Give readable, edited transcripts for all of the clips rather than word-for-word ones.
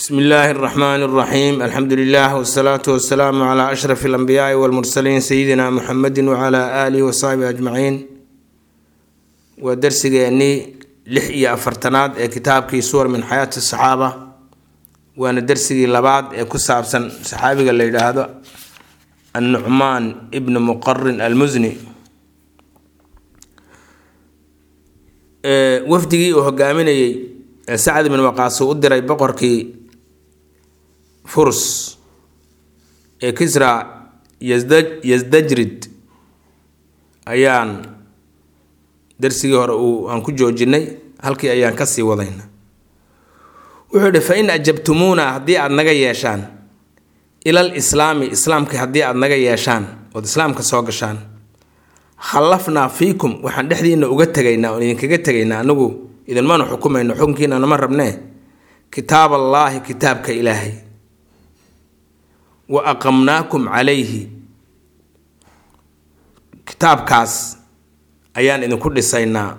بسم الله الرحمن الرحيم الحمد لله والصلاة والسلام على أشرف الأنبياء والمرسلين سيدنا محمد وعلى آله وصحبه أجمعين ودرسي أني لحية أفرتناد كتاب سور من حياة الصحابة وأنا درسي لبعض كساب صحابي قال لي هذا النعمان ابن مقرن المزني وفدي وهجامني سعد بن وقاص ودري بقركي فرس كسرى يزدجرد أيان درسي هو أنكو جوجني هلكي أيان كسي وضينا وحده فإن أجبتمونا هدي أدنغا ياشان إلى الإسلام إسلام كهدي أدنغا ياشان والإسلام كسوغشان خلفنا فيكم وحن دحدي إنه أغتغينا وإن كغتغينا نغو إذا ما نحكم إنه حكمكينا نمر بناه كتاب الله كتابك إلهي وأقمناكم عليه كتاب كاس أيان إذن كل سينا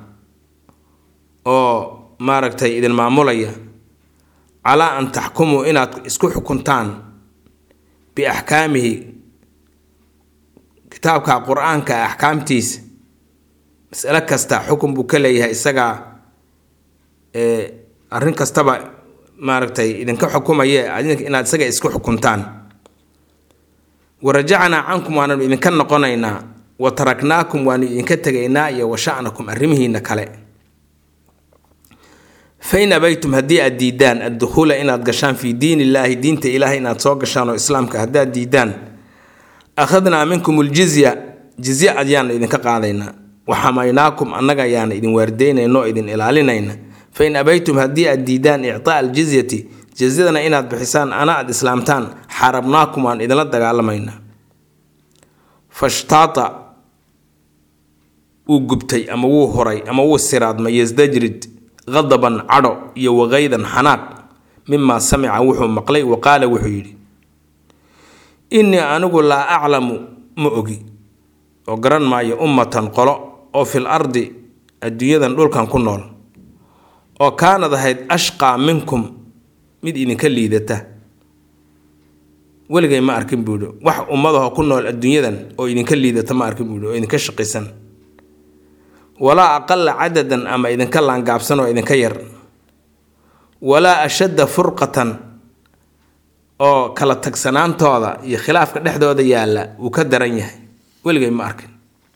أو ماركتي إذن معمولية على أن تحكموا إن اسكو حكمتان بأحكامه كتابك قرآن كأحكام تيس مسألة كستا حكم بكليها إساقا أرين كستبا ماركتي إذن كحكومة إن إساقا اسكو حكمتان ورجعنا عنكم وانا إذن كان نقونينا وتركناكم وانا إذن كتغينا وشأنكم أرمه نكالي فإن أبيتم هدي الديدان الدخول إن أتقشان في دين الله دين إلهي إن أتوقشان وإسلامك هدي الديدان أخذنا منكم الجزية جزية أديان إذن كقاضينا وحميناكم أنك يعني إذن واردين إنو إذن إلالينينا فإن أبيتم هدي الديدان إعطاء الجزية جزيدنا إن بحسان أنا الإسلامتان حاربناكم وأن إذن لدك علمينا فاشتاط وقبتي أما هو هري أما هو السراد ما يزدجرد غضبا عرو وغيظا حناق مما سمع وحو مقلي وقال وحيري إني أنقول لا أعلم مؤجي وقرن معي أمة قلق أو في الأرض الدنيا دول كان كنول وكان ذهيد أشقى منكم مدين كليدته ولقي ما أركب بودو وح أمضها كنول الدنيا أو إذن كليدته ما أركب بودو إذن كشقيسن ولا أقل عددا أما إذن كلا عن قابسن وإذن كير ولا أشد فرقة أو كلا تكسنان توضا يخلاف كدحدو هذا يالا وكدرنيه ولقي ما أركن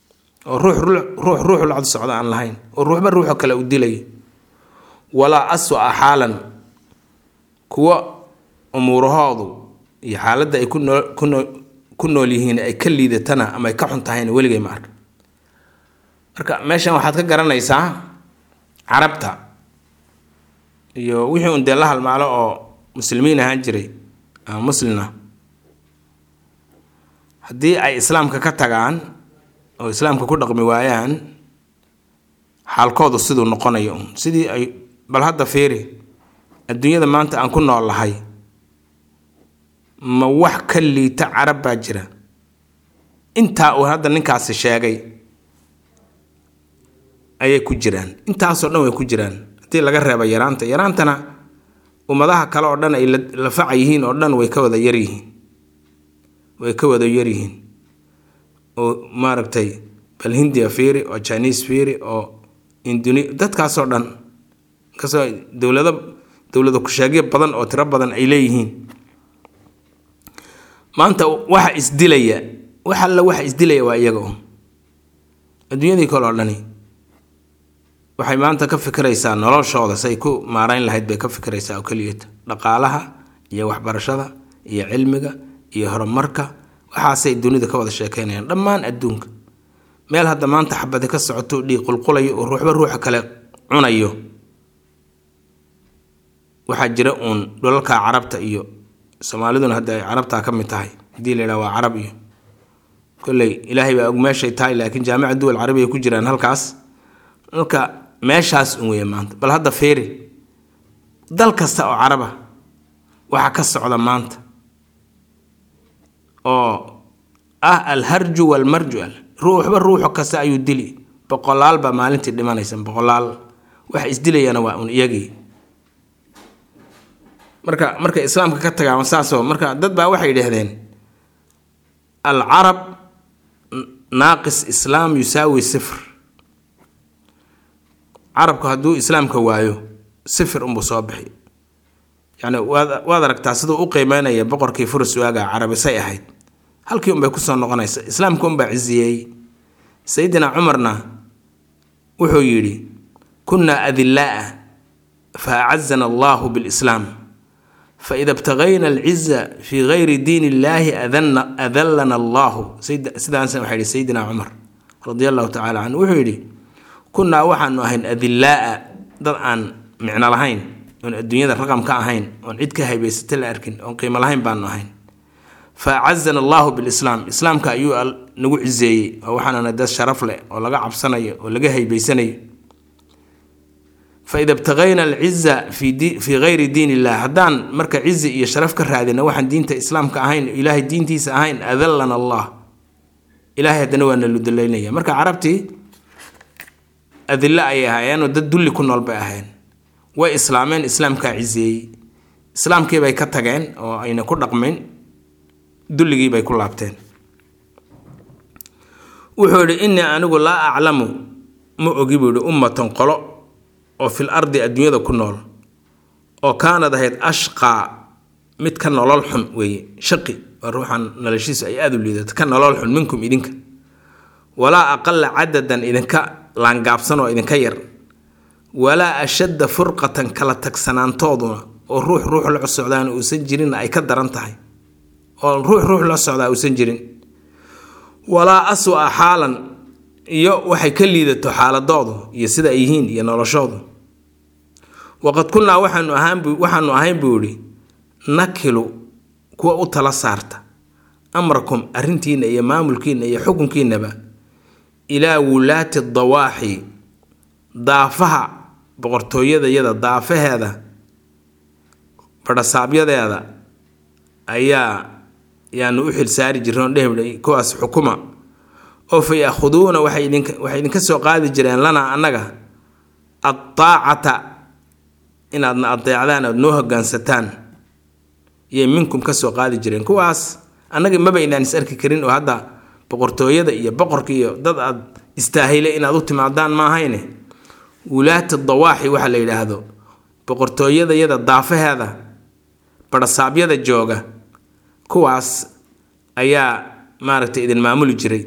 روح العد الصعود عن الهين والروح بالروح كلا ودلي ولا أسوأ حالا كوا أمور هذا يحالة كنا ليهين أي كل ذي تنا أما يكحون تهين ولقي ما أركن marka meeshan waxaad ka garanaysaa carabta iyo wixii uu deelaha halmaalo oo muslimiin ahaan jiray muslina hadii ay islaamka ka tagaan oo islaamka ku dhaqmi waayaan xalkoodu sidoo noqonayo sidii ay bal hadda fiiri adduunyada maanta aan ku noolahay ma wax kaliita carab baa jira inta uu hadda ninkaas sheegay ayay ku jiraan intaasoo dhan way ku jiraan hadii laga reebo yaraantana ummadaha kale oo dhan ay la facayihiin oo dhan way ka wada yaryihiin oo maaragtay bal Hindiya fiiri oo Chinese fiiri oo Indonesia dadkaas oo dhan kasoo dawlado ku sheegay badan oo tiro badan ay leeyihiin maanta waxa isdilaya waa iyaga adduunyadii kale oo dhani waxay maanta ka fikiraysaa noloshooda say ku maarayn lahayd bay ka fikiraysaa oo kaliya dhaqaalaha iyo waxbarashada iyo cilmiga iyo horumarka waxaasay dunida ka wada sheekeynayaan dhammaan adduunka meel hadda maanta xabada ka socoto dhig qulqulayo oo ruuxa kale cunayo waxa jira dhulalka carabta iyo Soomaaliduna hadda ay carabta ka mid tahay hadii la yiraahdo waa carab iyo kulay ilaahay baa og meeshay tahay laakiin jaamacadda dawal carabiga ku jiraan halkaas halka meeshaas weeye maanta bal hadda fiiri dal kasta oo caraba waxa ka socda maanta oo al-harju wal marju ruuxba kasta ayuu dili boqolaal ba maalintii dhimanaysan boqolaal wax isdilayana waa iyagii marka islaamka ka tagaan saaso marka dad baa waxay yiraahdeen al arab naaqis islaam yusaawi sifr arabku haduu islaamka waayo sifr soo bixi yani waad aragtaa sidoo u qiimeynaya boqorkii furus waaga carabisay ahayd halkii bay ku soo noqonaysa islaamku baa ciziyay sayyidina umarna wuxuu yiri kunna adillaa fa'azzana Allah bil islam فإذا ابتغينا العزة في غير دين الله أذلنا الله سيدنا عمر رضي الله تعالى عنه وحيدي كنا وحن أهين أذلاء ضرعا معنا لهين الدنيا ذا الرقم كأهين ونعيد كهي بيستل أركن ونقيم لهين بان أهين فعزنا الله بالإسلام إسلام كأيو نقول زي وحنا ندس شرف له ولا قعب سنة ولا جهي بيسنة فإذا ابتغينا العزة في غير دين الله هدان مركا عزة يشرف كرهادنا وحن دينته إسلام كأهين إلهي دين تيس أهين أذلنا الله إلهي دنوانا اللي مركا عربتي أذلاء أيها يعني ودد اللي كنا البأهين وإسلامين إسلام كعزة إسلام كي باي كتغين أو أين كل رقمين دل جي باي كل عبتين وحول إني أنا أقول لا أعلم ما أجيب أمة قلق oo fil ardi adduunyada ku nool oo kaanad ahayd ashqa mid ka nolol xun weeye shaqi ruuxan noloshiisa ay aad u liidato ka nolol xun minkum idinka wala aqalla adadan idinka laangaabsan oo idinka yar wala ashadda furqatan kala tagsanaantooduna oo ruux la socdaan oo san jirin ay ka daran tahay oo ruux la socdaa oo san jirin wala aswa halan iyo waxay ka liidato xaaladoodu iyo sida ay yihiin iyo noloshoodu waqad kunna waxaanu ahayn buuri nakilu kuwa u tala saarta amrakum arintiina iyo maamulkiina iyo xukunkiinaba ilaa wulaati dawaahi daafaha boqortooyada daafaheeda fadhasaabyada ayaa yaanu u xil saari jireen dheeblay kuwaas xukuma oo fayakhuduuna waxay idinka soo qaadi jireen lana annaga at-taa'ata inaadna adeecdaan aad noo hoggaansataan iyo minkum ka soo qaadi jireen kuwaas annaga maba inaan is arki karin oo hadda boqortooyada iyo boqorka iyo dad aad istaahile inaad u timaadaan ma ahayne wulaat ad-dawaahi waxa la yiraahdo boqortooyada daafaheeda badhasaabyada jooga kuwaas ayaa maaragtay idin maamuli jiray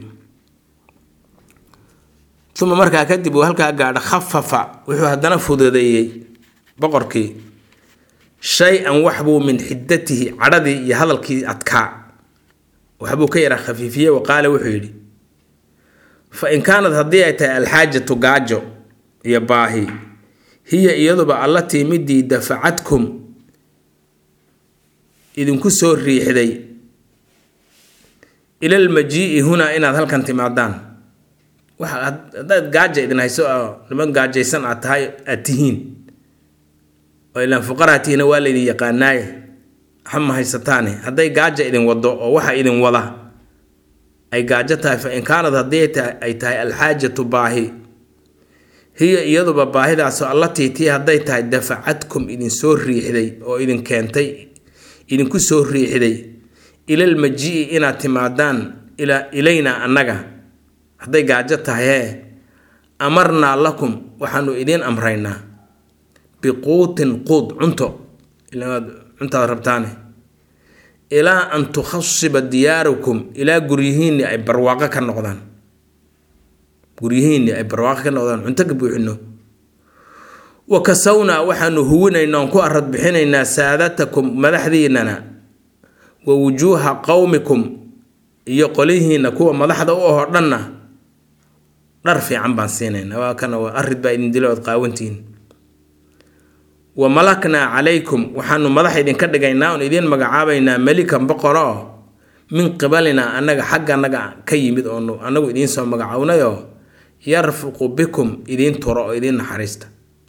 ثم markaa kadib uu halka gaadho khaffafa wuxuu hadana fududeeyay boqorkii shay-an waxbuu min xiddatihi cadhadii iyo hadalkii adkaa waxbuu ka yara khafiifiyay oo qaale wuxuu yidhi fa in kaanad haddii ay tahay alxaajatu gaajo iyo baahi hiya iyaduba allatii midii dafacadkum idinku soo riixday ila almajii'i hunaa inaad halkan timaadaan haddaad gaaja idin hayso oo niman gaajaysan aad tahay aad tihiin oo ilaan fuqaraatiina waa laydin yaqaanaaye xama haysataane hadday gaaja idin wado oo waxa idin wada ay gaajo tahay fa in kaanad haddii ay tahay alxaajatu baahi hiya iyaduba baahidaasoo allatii tii hadday tahay dafacadkum idin soo riixday oo idin keentay idinku soo riixday ila almajii'i inaad timaadaan ilayna annaga hadday gaajo tahay amarnaa lakum waxaanu idin amraynaa biquutin quud cunto intaad rabtaane ilaa an tukhassiba diyaarukum ilaa guryihiinni ay barwaaqo ka noqdaan cunto ka buuxino wa kasawnaa waxaanu huwinaynaa ku arad bixinaynaa saadatakum madaxdiinana wa wujuuha qowmikum iyo qolihiina kuwa madaxda u ahoo dhanna dhar fiican baan siinaynaa waa kana waa arid baa idin dilo ood qaawantihiin wa malaknaa calaykum waxaanu madax idinka dhigaynaa oon idiin magacaabaynaa melikan boqoro min qibalina annaga xagga annaga ka yimid oonu annagu idiin soo magacawnayoo yarfuqu bikum idiin turo oo idiin naxariista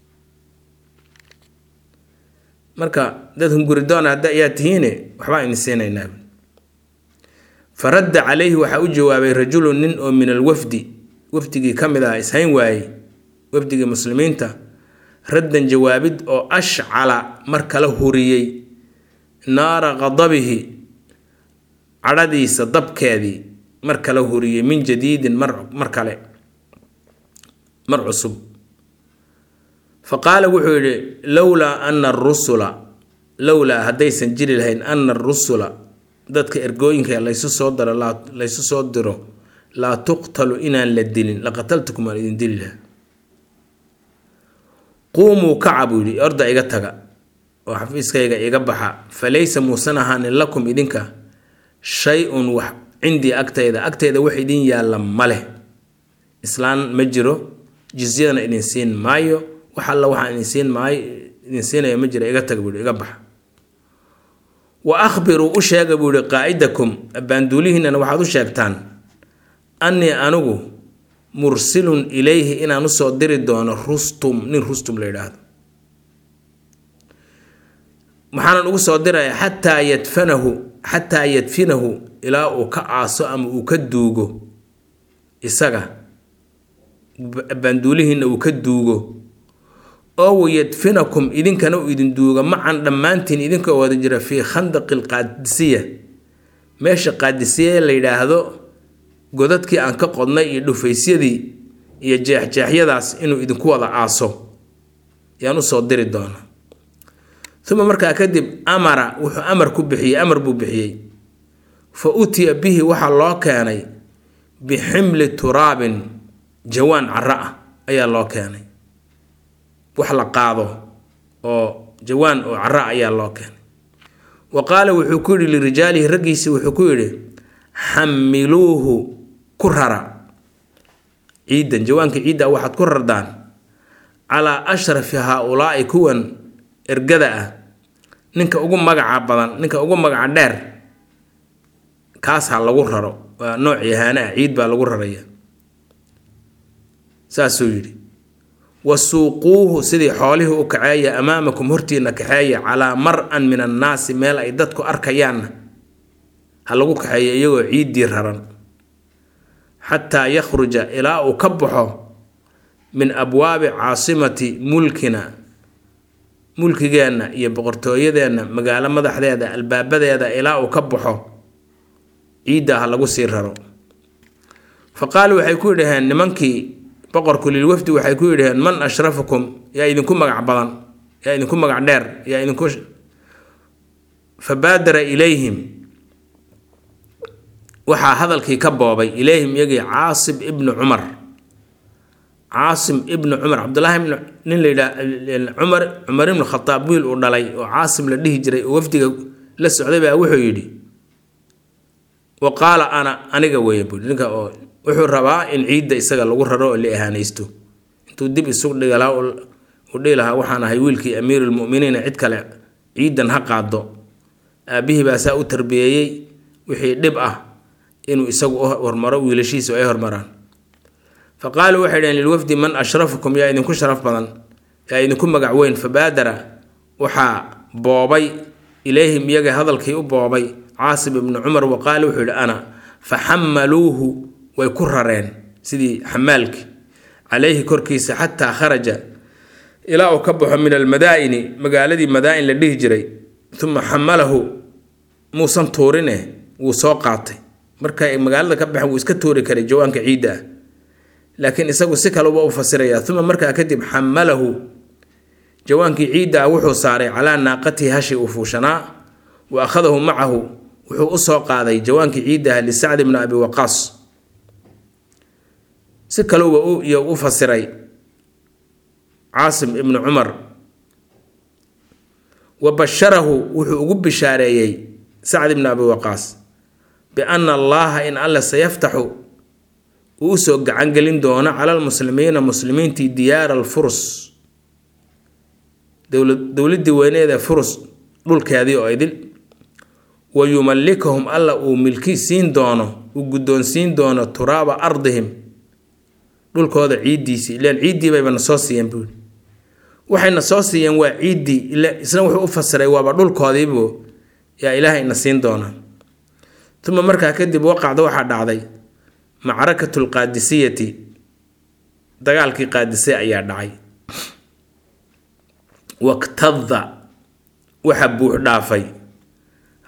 marka dad hunguridoona hadda ayaa tihiine waxbaa idin siinaynaa faradda calayhi waxaa u jawaabay rajulun nin oo min alwafdi wafdigii ka mid ah ishayn waayey wafdigii muslimiinta raddan jawaabid oo ashcala mar kala huriyey naara qadabihi cadhadiisa dabkeedii mar kale huriyey min jadiidin mar kale mar cusub. faqaala wuxuu yidhi lowlaa haddaysan jiri lahayn ana arusula dadka ergooyinka laysu soo diro laa tuqtalu inaan la dilin laqataltukum aan idin dili lahaa. quumuu kaca buu yidhi orda iga taga oo xafiiskayga iga baxa falaysa muusan ahaanin lakum idinka shay-un wax cindii agtayda wax idin yaalla ma leh. islaan ma jiro, jizyadana idin siin maayo, wax alla waxaan idin siinaya ma jira, iga taga buu yidhi iga baxa. wa akhbiruu u sheega buu yidhi qaa'idakum abbaanduulihiinana waxaad u sheegtaan annii anigu mursilun ilayhi inaan usoo diri doono nin rustum la yidhaahdo. maxaanan ugu soo diraya xataa yadfinahu ilaa uu ka aaso ama uu ka duugo isaga abbaanduulihiina uu ka duugo oo wayadfinakum idinkana uu idin duuga macan dhammaantiin idinkoo wada jira fii khandaqi lqaadisiya meesha qaadisiya la yidhaahdo godadkii aan ka qodnay iyo dhufaysyadii iyo jeexjeexyadaas inuu idinku wada aaso yaan usoo diri doona. uma markaa kadib wuxuu amar buu bixiyey fa utiya bihi waxaa loo keenay biximli turaabin jawaan cara ah ayaa loo keenay, wax la qaado oo jawaan oo cara ayaa loo keenay. wa qaala wuxuu ku yidhi lirijaalihi raggiisi wuxuu ku yidhi xamiluuhu ku rara ciidan jawaanka ciidda waxaad ku rardaan calaa ashrafi haa-ulaa'i kuwan ergada ah ninka ugu magaca badan, ninka ugu magaca dheer kaas ha lagu raro. waa nooc yahaana ah, ciid baa lagu raraya. saasuu yidhi wasuuquuhu sidii xoolihii u kaceeya amaamakum hortiina kaxeeya calaa mar-an min annaasi meel ay dadku arkayaanna ha lagu kaxeeya iyagoo ciiddii raran xataa yakhruja ilaa uu ka baxo min abwaabi caasimati mulkigeenna iyo boqortooyadeenna magaalo madaxdeeda albaabadeeda ilaa uu ka baxo ciiddaa ha lagu sii raro. fa qaalu waxay ku yidhaheen nimankii boqorku lilwafdi waxay ku yidhaheen man ashrafukum yaa idinku magac badan, yaa idinku magac dheer, yaa idinku. fa baadara ilayhim waxaa hadalkii ka boobay ilayhim iyagii caasim ibnu cumar cabdullaahi nin la yidhaah cumar ibnu khataab wiil uu dhalay oo caasim la dhihi jiray oo wafdiga la socday baa wuxuu yidhi wa qaala aniga weeye buui ninka oo wuxuu rabaa in ciidda isaga lagu raro oo la ihaanaysto intuu dib isugu dhigalaa u dhihi lahaa waxaan ahay wiilkii amiirulmuminiina cid kale ciiddan ha qaado. aabbihii baa saa u tarbiyeeyey wixii dhib ah inuu isagu hormaro, wiilashiisu ay hormaraan. fa qaaluu waxay dhaheen lilwafdi man ashrafukum yaa idinku sharaf badan, yaa idinku magac weyn. fa baadara waxaa boobay ilayhim iyaga hadalkii u boobay caasim ibnu cumar wa qaala wuxuu yidhi ana. fa xamaluuhu way ku rareen sidii xamaalkii calayhi korkiisa xataa kharaja ilaa uu ka baxo min almadaa'ini magaaladii madaa'in la dhihi jiray. uma xamalahu muusan tuurine wuu soo qaatay. marka magaalada ka baxan wuu iska tuuri karay jawaanka ciidda ah, laakiin isagu si kaleba u fasiraya. uma markaa kadib xamalahu jawaankii ciidda ah wuxuu saaray calaa naaqatihi hashi uu fuushanaa, wa akhadahu macahu wuxuu u soo qaaday jawaankii ciidda ah lisacd bni abi waqaas. si kaleba u fasiray caasim ibnu cumar. wa basharahu wuxuu ugu bishaareeyey sacd ibni abi waqaas biana allaha in alle sayaftaxu uu usoo gacangelin doono cala almuslimiina muslimiintii diyaara alfurus dowladdii weyneeda furus dhulkeedii oo idil. wa yumallikahum alla uu milki siin doono, uu guddoonsiin doono turaaba ardihim dhulkooda ciiddiisii. ilaan ciiddii bayba na soo siiyeen buuli, waxayna soo siiyeen waa ciiddii, isna wuxuu u fasiray waaba dhulkoodiibu yaa ilaahay na siin doona. uma markaa kadib waqacda waxaa dhacday macrakatu lqaadisiyati, dagaalkii qaadise ayaa dhacay. waktada waxa buux dhaafay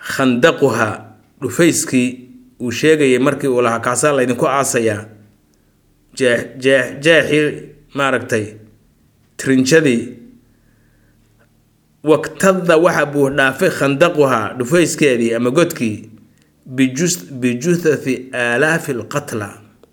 khandaquha dhufayskii uu sheegayay markii uu lahaa kaasaa laydinku aasayaa jeexii maaragtay trinjadii waqtada waxa buu dhaafay khandaquha dhufayskeedii ama godkii bijuthati aalaafi alqatla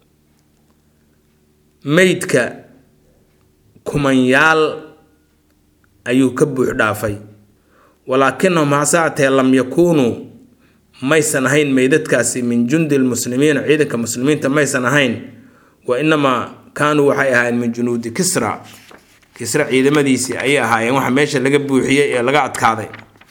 meydka kumanyaal ayuu ka buux dhaafay walaakinahum hasaatee lam yakuunuu maysan ahayn meydadkaasi min jundi lmuslimiina ciidanka muslimiinta maysan ahayn wa inamaa kaanuu waxay ahaayeen min junuudi kisra ciidamadiisii ayay ahaayeen waxa meesha laga buuxiyey ee laga adkaaday.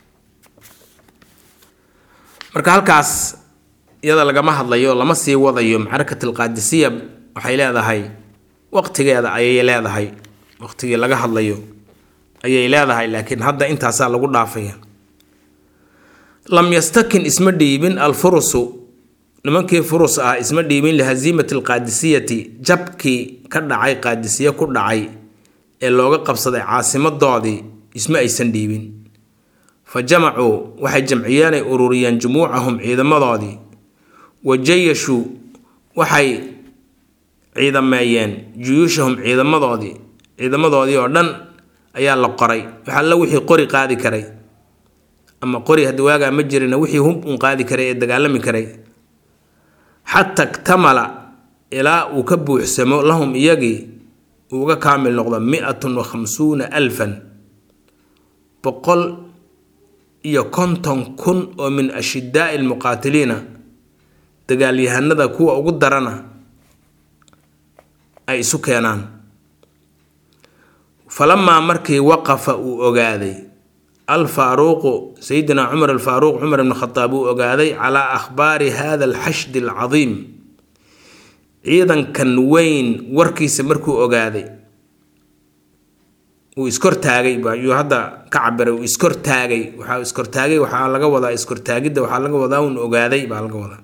marka halkaas iyada lagama hadlayo lama sii wadayo macrakat alqaadisiya waxay leedahay waqtigeeda ayay leedahay waqtigii laga hadlayo ayay leedahay laakiin hadda intaasaa lagu dhaafaya. lam yastakin isma dhiibin alfurusu nimankii furus ah isma dhiibin lihaziimati alqaadisiyati jabkii ka dhacay qaadisiya ku dhacay ee looga qabsaday caasimadoodii isma aysan dhiibin. fa jamacuu waxay jamciyeenay ururiyeen jumuucahum ciidamadoodii wa jayashuu waxay ciidameeyeen juyuushahum ciidamadoodii oo dhan ayaa la qoray waxa la wixii qori qaadi karay ama qori hadda waagaa ma jirina wixii hub un qaadi karay ee dagaalami karay xataa iktamala ilaa uu ka buuxsamo lahum iyagii uga kaamil noqdo 150,000 150,000 oo min ashidaa'i almuqaatiliina dagaalyahanada kuwa ugu darana ay isu keenaan. falamaa markii waqafa uu ogaaday alfaaruuqu sayidina cumar alfaaruuq cumar ibn khataab uu ogaaday calaa akhbaari hada alxashd alcadiim ciidankan weyn warkiisa markuu ogaaday uu iskortaagay ayuu hadda ka cabiray uu iskortaagay waxaa laga wadaa iskortaagidda waxaa laga wadaa un ogaaday baa laga wadaa.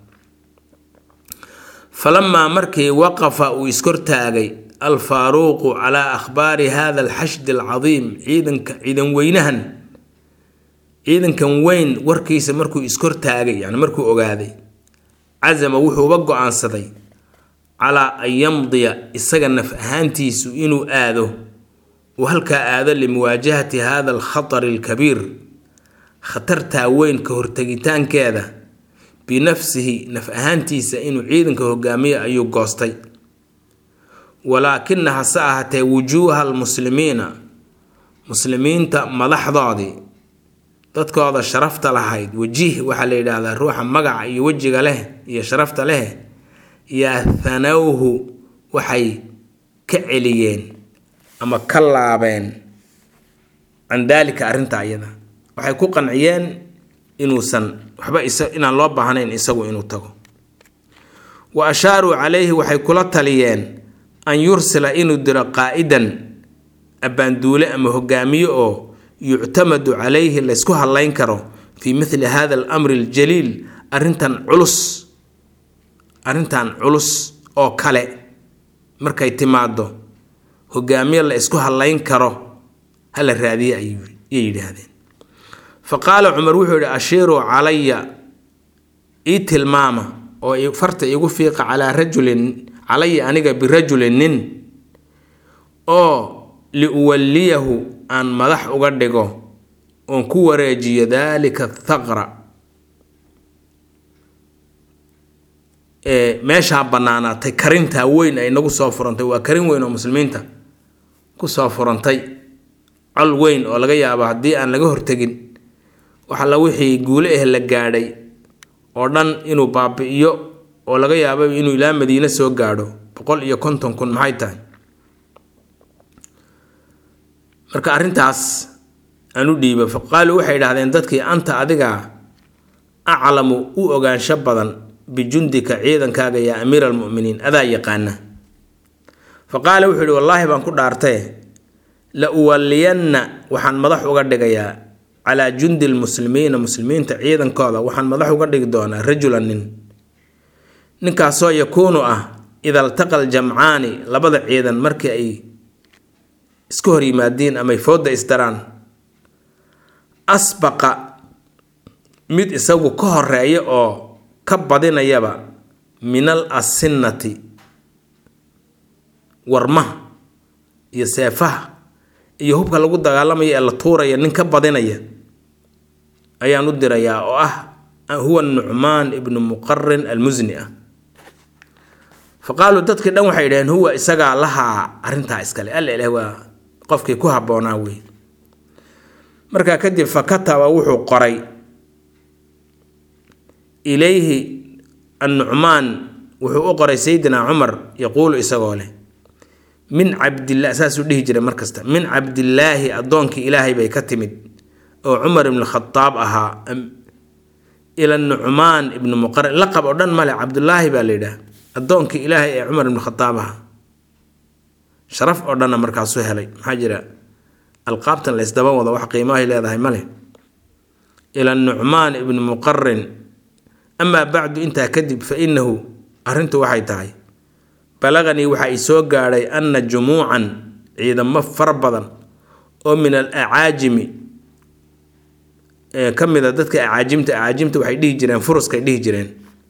falamaa markii waqafa uu iskortaagay alfaaruuqu calaa akhbaari hada alxashd alcadiim ciidankan weyn warkiisa markuu iskortaagay yani markuu ogaaday cazama wuxuuba go-aansaday calaa an yamdiya isaga naf ahaantiisu inuu aado uu halkaa aado limuwaajahati hada alkhatari alkabiir khatartaa weyn ka hortegitaankeeda binafsihi naf ahaantiisa inuu ciidanka hogaamiyo ayuu goostay. walaakina hase ahaatee wujuuha almuslimiina muslimiinta madaxdoodii dadkooda sharafta lahayd wajiih waxaa la yidhaahdaa ruuxa magaca iyo wejiga leh iyo sharafta leh yaa thanawhu waxay ka celiyeen ama ka laabeen can daalika arrinta iyada waxay ku qanciyeen inuusan waxba inaan loo baahnayn isagu inuu tago. wa ashaaruu calayhi waxay kula taliyeen an yursila inuu diro qaa'idan abbaanduule ama hogaamiye oo yuctamadu calayhi laysku hadlayn karo fii mithli hada alamri aljaliil arrintan culus oo kale markay timaado hogaamiye la isku hadlayn karo hala raadiye ayay yidhaahdeen. fa qaala cumar wuxuu yidhi ashiiruu calaya ii tilmaama oo farta igu fiiqa calaya aniga birajulin nin oo liuwalliyahu aan madax uga dhigo oon ku wareejiyo daalika thaqra meeshaa bannaanaatay karintaa weyn ay nagu soo furantay waa karin weyn oo muslimiinta ku soo furantay col weyn oo laga yaabo haddii aan laga hortegin waxalla wixii guule la gaadhay oo dhan inuu baabi'iyo oo laga yaabo inuu ilaa madiina soo gaadho 150,000 maxay tahay. marka arrintaas aan u dhiibo faqaaluu waxay idhahdeen dadkii anta adiga aclamu u ogaansho badan bijundika ciidankaaga yaa amiira almu'miniin adaa yaqaana. faqaala wuxuu yidhi wallaahi baan ku dhaartee la uwalliyanna waxaan madax uga dhigayaa calaa jundi lmuslimiina muslimiinta ciidankooda waxaan madax uga dhigi doonaa rajulan ninkaasoo yakuunu ah ida altaqa aljamcaani labada ciidan markii ay isku hor yimaadiin ama ay fooda isdaraan asbaqa mid isagu ka horeeya oo ka badinayaba minal asinnati warmaha iyo seefaha iyo hubka lagu dagaalamayo ee la tuuraya nin ka badinaya ayaan u dirayaa oo huwa Nucmaan ibnu Muqarrin al-Muzni faqaaluu dadkii dhan waxay yidhaheen huwa isagaa lahaa arrintaa iskale alla ilaah waa qofkii ku habboonaa wey markaa kadib fakataba wuxuu qoray ilayhi an-Nucmaan wuxuu u qoray sayidina Cumar yaquulu isagoo leh min cabdillah saasuu dhihi jiray markasta min cabdillaahi addoonkii ilaahay bay ka timid oo Cumar ibn Khataab ahaa ila Nucmaan ibn Muqarrin laqab oo dhan male cabdullaahi baa la yidhaah addoonkii ilaahay ee Cumar ibn Khataab ahaa sharaf oo dhanna markaasuu helay maxaa jira alqaabtan la isdaba wado wax qiimahay leedahay male ila Nucmaan ibn Muqarrin amaa bacdu intaa kadib fa innahu arrintu waxay tahay balaganii waxa ay soo gaadhay anna jumuucan ciidamo fara badan oo min al-acaajimi ka mid a dadka acaajimta waxay dhihi jireen furuskay dhihi jireen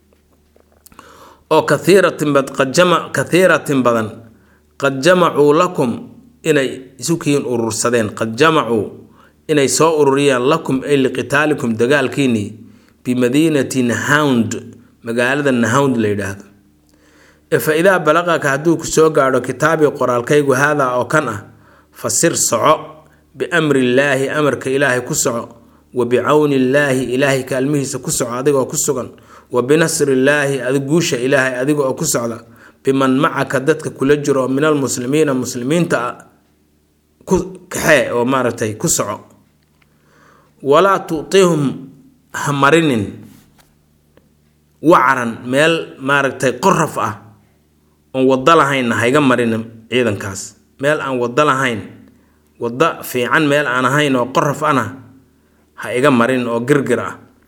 oo kathiiratin badan qad jamacuu lakum inay isukiin urursadeen qad jamacuu inay soo ururiyaan lakum ay liqitaalikum dagaalkiinii bimadiinati Nahound magaalada Nahound la yidhaahdo fa idaa balaqaka hadduu ku soo gaadho kitaabii qoraalkaygu haadaa oo kan fasir soco biamri illaahi amarka ilaahay ku soco wa bicawni illaahi ilaahay kaalmihiisa ku soco adigoo ku sugan wa binasri illaahi guusha ilaahay adiga oo ku socda biman macaka dadka kula jiro min almuslimiina muslimiinta ku kaxee oo maaragtay ku soco walaa tuutihum hamarinin wacaran meel maaragtay qoraf oon wada lahayn hayga marinin ciidankaas meel aan wada lahayn wada fiican meel aan ahayn oo qoraf ha iga marin oo girgir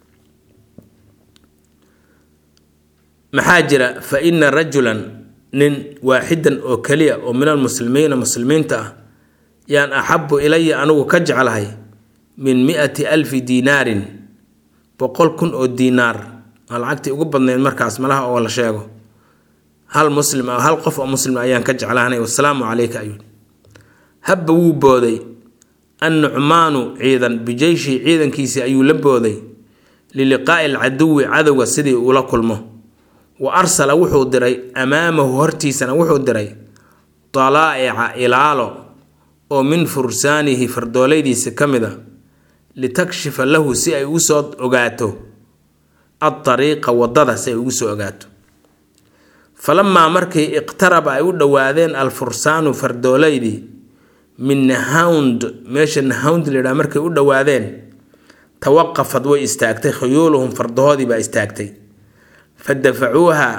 maxaa jira fa inna rajulan nin waaxidan oo kaliya oo min almuslimiina muslimiinta yaan axabu ilaya anigu ka jeclahay min 100,000 diinaarin 100,000 oo diinaar lacagtii ugu badnayd markaas malaha oo la sheego hal qof oo muslim ayaan ka jeclaanay wassalaamu calayka ayuu habba wuu booday an-Nucmaanu ciidan bijayshi ciidankiisii ayuu la booday liliqaa'i al-caduwi cadowga sidii ula kulmo wa arsala wuxuu diray amaamahu hortiisana wuxuu diray talaa'ica ilaalo oo min fursaanihi fardoolaydiisa ka mid litakshifa lahu si ay ugu soo ogaato ad-tariiqa wadada si ay ugu soo ogaato falamaa markii iqtaraba ay u dhowaadeen alfursaanu fardooleydii min Nahound meesha Nahound la markay u dhowaadeen tawaqafad way istaagtay khuyuluhum fardahoodii baa istaagtay fadafacuuha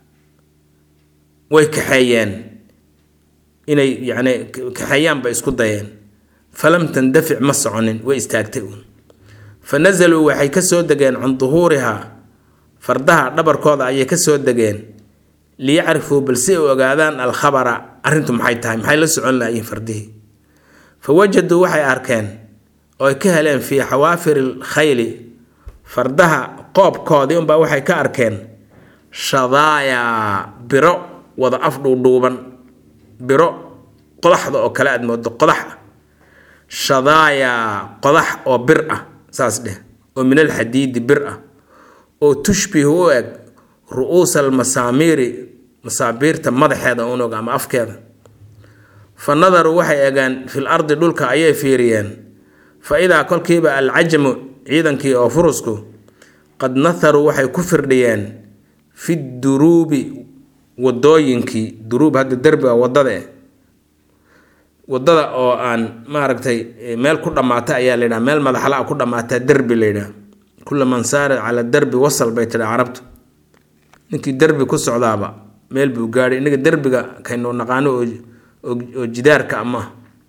way kaxeeyeen inay kaxeeyaan ba isku dayeen falam tandafic ma soconin way istaagtay fanazaluu waxay ka soo degeen can duhuuriha fardaha dhabarkooda ayay ka soo degeen liyacrifuu bal si ay ogaadaan alkhabara arrintu maxay tahay maxay la socon lahaayeen fardihii fawajaduu waxay arkeen oo ay ka heleen fii xawaafiri lkhayli fardaha qoobkoodii unbaa waxay ka arkeen shadaaya biro wada afdhuudhuuban biro qodaxda oo kale aad moodo qodax shadaaya qodax oo bir saas dheh oo min alxadiidi bir oo tushbihu u eg ru'uusa almasaamiiri masaabiirta madaxeeda unog ama afkeeda fa nadaruu waxay egaan fil ardi dhulka ayay fiiriyeen fa idaa kolkiiba alcajamu ciidankii oo furusku qad natharuu waxay ku firdhiyeen fi duruubi wadooyinkii duruub hadda derbiga wadada oo aan maaragtay meel ku dhamaata ayaa la yidhaha meel madaxla ku dhamaata derbi la yidhaha kulla man saara cala derbi wasal bay tidha carabtu ninkii derbi ku socdaaba meel buu gaadhay inaga derbiga kaynoo naqaano oo jidaarka ama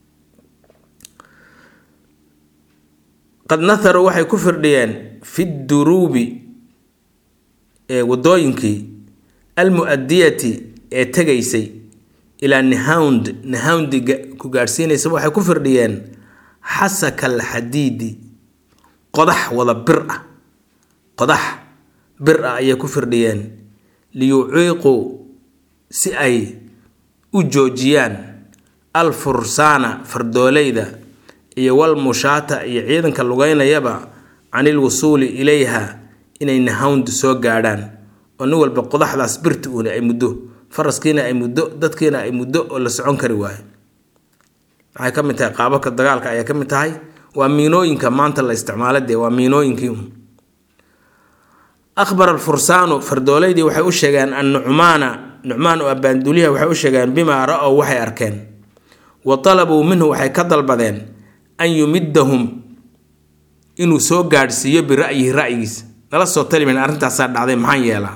qad natharuu waxay ku firdhiyeen fi duruubi wadooyinkii almu'adiyati ee tegaysay ilaa Nahound ku gaadhsiinaysa waxay ku firdhiyeen xasaka alxadiidi qodax wada bir qodax bir ah ayay ku firdhiyeen liyuciiqu si ay u joojiyaan alfursaana fardoolayda iyo walmushaata iyo ciidanka lugeynayaba canil wusuuli ilayha inay nahawndu soo gaadhaan oo nin walba qodaxdaas birta uuna ay muddo faraskiina ay muddo dadkiina ay muddo oo la socon kari waayo waxay ka mid tahay qaababka dagaalka ayaa ka mid tahay waa miinooyinka maanta la isticmaalo dee waa miinooyinkii akhbar alfursaanu fardooleydii waxay u sheegeen an nucmaan oo abaanduliha waxay u sheegeen bimaa ra-ow waxay arkeen wa talabuu minhu waxay ka dalbadeen an yumiddahum inuu soo gaadhsiiyo bira'yihi ra'yigiisa nala soo talimin arrintaasaa dhacday maxaan yeelaa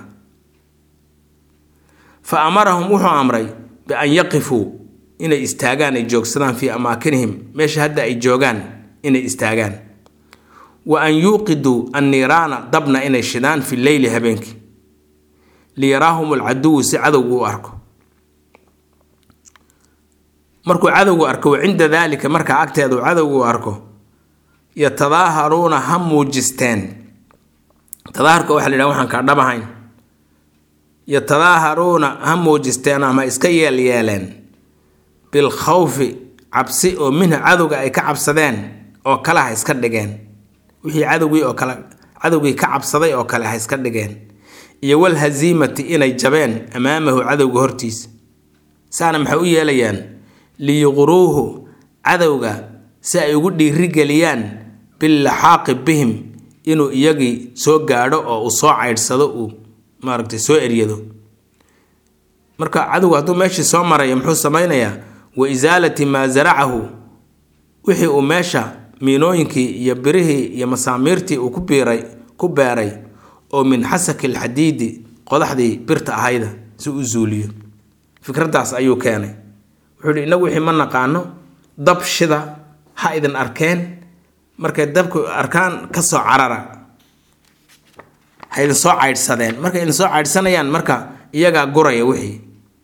fa amarahum wuxuu amray bian yaqifuu inay istaagaan ay joogsadaan fii amaakinihim meesha hadda ay joogaan inay istaagaan wa an yuuqiduu anniiraana dabna inay shidaan fi leyli habeenkii liyaraahum alcaduwu si cadowgu u arko markuu cadowgu arko wa cinda daalika markaa agteeda uu cadowgu u arko yatadaaharuuna ha muujisteen tadaaharka waxaa la yidhaha waxaan kaa dhab ahayn yatadaaharuuna ha muujisteen ama iska yeelyeeleen bilkhawfi cabsi oo minhu cadowga ay ka cabsadeen oo kale ha iska dhigeen wixii cadowgii ka cabsaday oo kale ha iska dhigeen iyo walhaziimati inay jabeen amaamahu cadowga hortiisa saana maxay u yeelayaan liyuqruuhu cadowga si ay ugu dhiirigeliyaan billaxaaqi bihim inuu iyagii soo gaadho oo uu soo caydhsado uu maaragtay soo eryado marka cadowga hadduu meeshii soo maraya muxuu samaynayaa wa isaalati maa zaracahu wixii uu meesha miinooyinkii iyo birihii iyo masaamiirtii uu ku beeray oo min xasaki alxadiidi qodaxdii birta ahayda si u zuuliyo fikraddaas ayuu keenay wuxuu yidhi innagu wixii ma naqaano dab shida ha idin arkeen markay dabku arkaan ka soo carara ha idin soo caydhsadeen markay idin soo caydhsanayaan marka iyagaa guraya wixii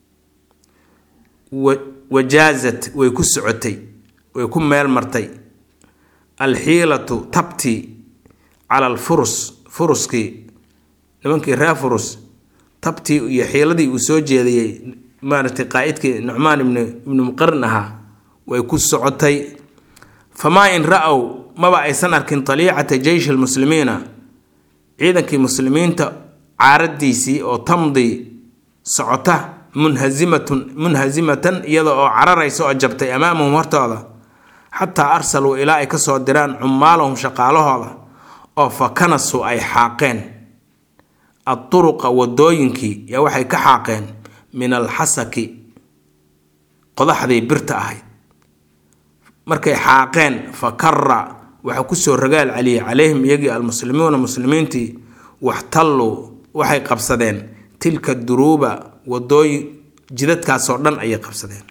wajaazat way ku socotay way ku meel martay alxiilatu tabtii cala alfuruskii nimankii reer furus tabtii iyo xiiladii uu soo jeediyey maaragtay qaa'idkii nucmaan ibnu muqarin ahaa way ku socotay famaa in ra-ow maba aysan arkin taliicata jeyshi lmuslimiina ciidankii muslimiinta caaradiisii oo tamdi socota munhazimatan iyada oo cararaysa oo jabtay amaamahum hortooda xataa arsaluu ilaa ay kasoo diraan cumaalahum shaqaalahooda oo fa kanasuu ay xaaqeen adturuqa wadooyinkii yaa waxay ka xaaqeen min alxasaki qodaxdii birta ahayd markay xaaqeen fa kara waxaa kusoo ragaal celiyay calayhim iyagii almuslimuuna muslimiintii waxtalluu waxay qabsadeen tilka duruuba wadooyin jidadkaasoo dhan ayay qabsadeen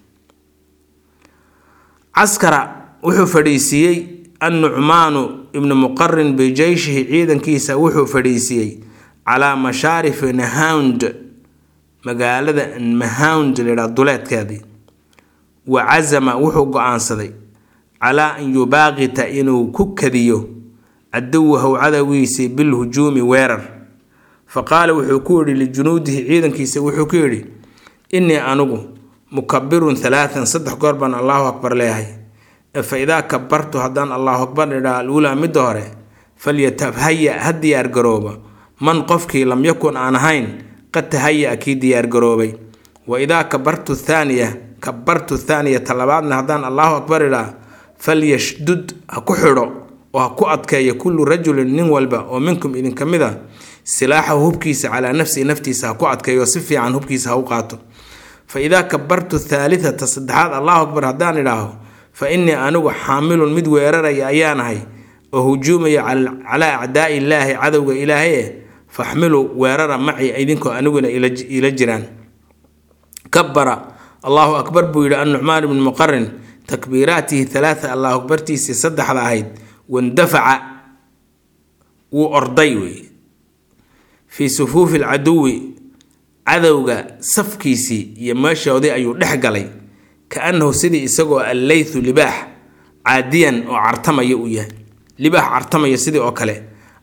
caskara wuxuu fadhiisiiyey annucmaanu ibnu muqarin bijeyshihi ciidankiisa wuxuu fadhiisiiyey calaa mashaarifi nahound magaalada mahound layidhaha duleedkeedii wa casama wuxuu go-aansaday calaa an yubaaqita inuu ku kadiyo caduwahu cadowgiisii bilhujuumi weerar fa qaala wuxuu ku yidhi lijunuudihi ciidankiisa wuxuu ku yidhi innii anugu mukabirun 3 goor baan allahu akbar leeyahay fa idaa kabartu haddaan allahu akbar idhaa aluulaa midda hore falyatabhaya ha diyaargarooba man qofkii lam yakun aan ahayn qad tahaya kii diyaargaroobay wa idaa kabartu thaaniya talabaadna haddaan allahu akbar idhaa falyashdud ha ku xidho oo ha ku adkeeyo kullu rajulin nin walba oo minkum idinka mid a silaaxahu hubkiisa calaa nafsihi naftiisa ha ku adkeeyo si fiican hubkiisa ha u qaato fa idaa kabartu thaalitata saddexaad allahu akbar haddaan idhaaho fa innii anigu xaamilun mid weeraraya ayaanahay oo hujuumaya calaa acdaa'i illaahi cadowga ilaahaye faxmilu weerara maci idinkoo aniguna ila jiraan kabara allahu akbar buu yidhi annucmaan ibnu muqarin takbiiraatihi 3 allahu akbartiisii 3 ahayd wandafaca wuu orday wey fii sufuufi alcaduwi cadowga safkiisii iyo meeshoodii ayuu dhex galay ka-annahu sidii isagoo alleythu libaax caadiyan oo cartamaya uu yahay libaax cartamaya sidii oo kale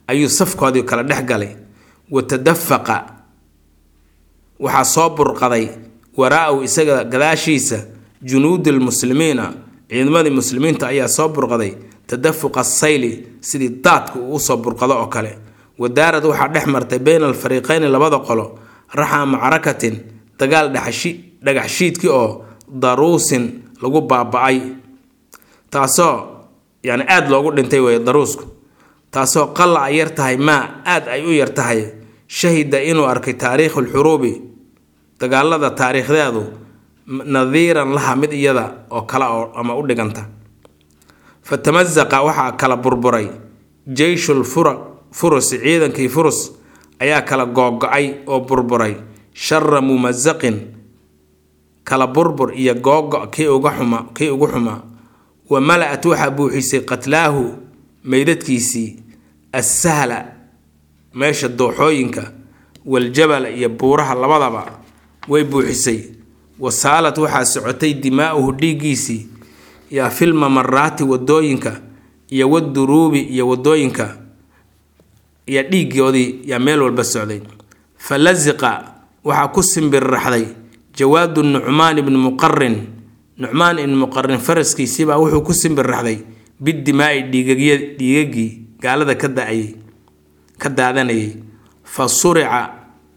ayuu safkoodii kala dhex galay watadafaqa waxaa soo burqaday waraa'ahu isaga gadaashiisa junuudul muslimiina ciidamadii muslimiinta ayaa soo burqaday tadafuqa sayli sidii daadku uu soo burqado oo kale wadaarad waxaa dhex martay bayna alfariiqayni labada qolo raxa macrakatin dagaal dhagax shiidkii oo daruusin lagu baaba'ay taasoo yani aad loogu dhintay way daruusku taasoo qalla ay yar tahay maa aad ay u yar tahay shahida inuu arkay taariikhul xuruubi dagaalada taariikhdeedu nadiiran laha mid iyada oo kale oo ama u dhiganta fatamazaqa waxaa kala burburay jeyshul furus ciidankii furus ayaa kala googo-ay oo burburay shara mumazaqin kala burbur iyo googo kii ugu xumaa wa mala-at waxaa buuxisay qatlaahu meydadkiisii assahla meesha dooxooyinka waljabala iyo buuraha labadaba way buuxisay wasaalad waxaa socotay dimaa'uhu dhiiggiisii yaa filma maraati wadooyinka iyo waduruubi iyo wadooyinka iyo dhiiggoodii yaa meel walba socday falaziqa waxaa ku simbirraxday jawaadu nucmaan ibni muqarin nucmaan ibni muqarin faraskiisiibaa wuxuu ku simbirraxday bidimaa'i dhiigagii gaalada ka daadanayay fa surica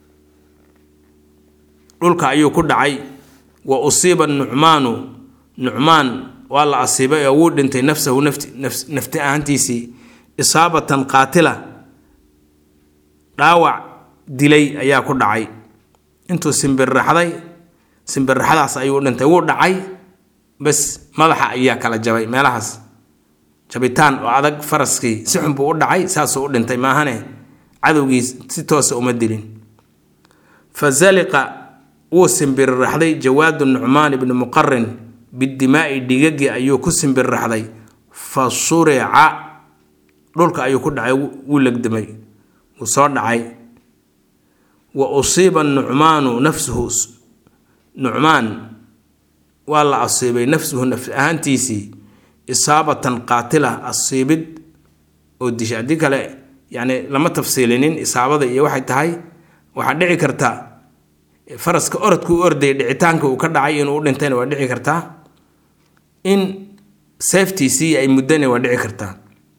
dhulka ayuu ku dhacay wa usiiba nucmaan waa la asiibay oo wuu dhintay nafsahu nafti ahaantiisii isaabatan qaatila dhaawac dilay ayaa ku dhacay intuu simbirraxdaas ayuu dhintay wuu dhacay bas madaxa ayaa kala jabay meelahaas jabitaan oo adag faraskii si xun buu u dhacay saasuu u dhintay maahane cadowgiis si toosa uma dilin fazaliqa wuu simbirraxday jawaadu nucmaan ibni muqarin bidimaa'i dhigagii ayuu ku simbirraxday fa surica dhulka ayuu ku dhacay wuu legdamay wuu soo dhacay wa usiiba nucmaanu nafsuhu nucmaan waa la asiibay nafsuhu naf ahaantiisii isaabatan qaatila asiibid oo disha haddii kale yani lama tafsiilinin isaabada iyo waxay tahay waxaa dhici karta faraska orodku u ordayay dhicitaanka uu ka dhacay inuu u dhintayna waa dhici kartaa in seeftiisii ay muddana waa dhici kartaa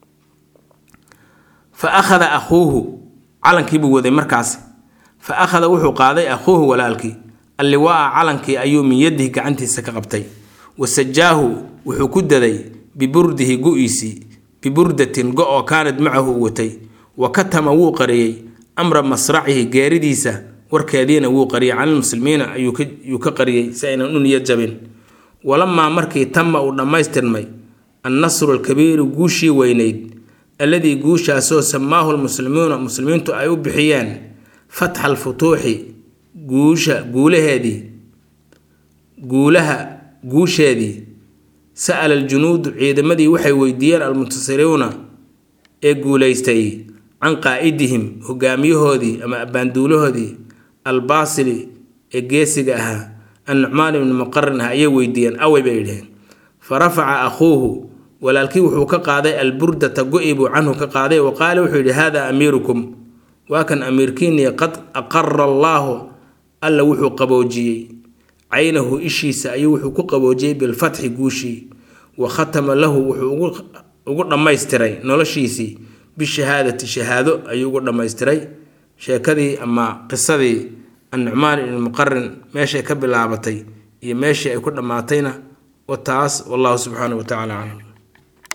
fa akhada akhuuhu calankiibuu waday markaasi fa akhada wuxuu qaaday akhuuhu walaalkii alliwaa'a calankii ayuu min yadihi gacantiisa ka qabtay wasajaahu wuxuu ku daday biburdihi go-iisii biburdatin go-oo kaanad macahu u watay wa katama wuu qariyey amra masracihi geeridiisa warkeediina wuu qariyay canilmuslimiina ayuu ka qariyey si aynan u niyad jabin walamaa markii tama uu dhammaystirmay annasru alkabiiru guushii weynayd alladii guushaasoo samaahu lmuslimuuna muslimiintu ay u bixiyeen fatxa alfutuuxi guusheedii sa'ala aljunuudu ciidamadii waxay weydiiyeen almuntasiriuna ee guulaystay can qaa'idihim hogaamiyahoodii ama abbaanduulahoodii albaasili ee geesiga ahaa annucmaan ibni muqarin ah ayay weydiiyeen awey bay yidhaheen fa rafaca akhuuhu walaalkii wuxuu ka qaaday alburdata go-i buu canhu ka qaaday wa qaala wuxuu yidhi haadaa amiirukum waa kan amiirkiinii qad aqara allaahu alla wuxuu qaboojiyey caynahu ishiisa ayuu wuxuu ku qaboojiyey bilfatxi guushii wa khatama lahu wuxuu ugu dhammaystiray noloshiisii bishahaadati shahaado ayuu ugu dhammaystiray sheekadii ama qisadii annucmaan ibni muqarin meeshay ka bilaabatay iyo meeshii ay ku dhammaatayna wa taas wallahu subxaanahu wa tacaala aclam